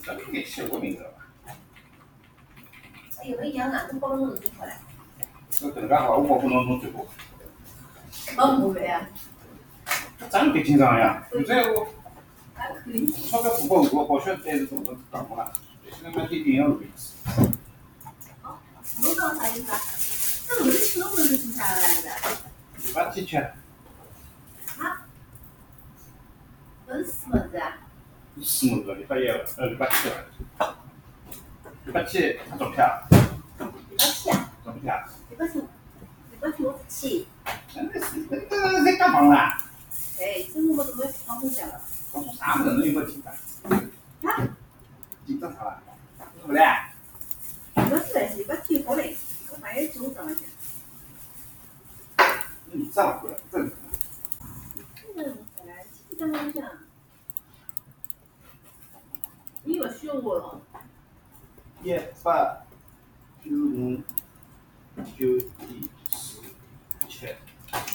这个给起我名字了吧？ 有的养哪能保证能做出来？ 那更加好，我不能弄最后。 不会啊。 真别紧张呀，就这我还可以。 稍微不够我选这种都搞了，现在买点点有意思。 弄到啥意思啊？这么吃都不能吃下来的。 100几钱？ 啊？那是什么子啊什么子？110了，170了。170，它中票。 ？170啊？ 中票。 170我不起。 这在干嘛啦？ 哎，这我们都没放回家了。 我说啥子人有没紧张？ 啊？ 紧张啥了？怎么的 ？170好嘞，我半夜中午上来去。 你这样回来，这个。 怎么想？你又学我了。 185、91、10、7。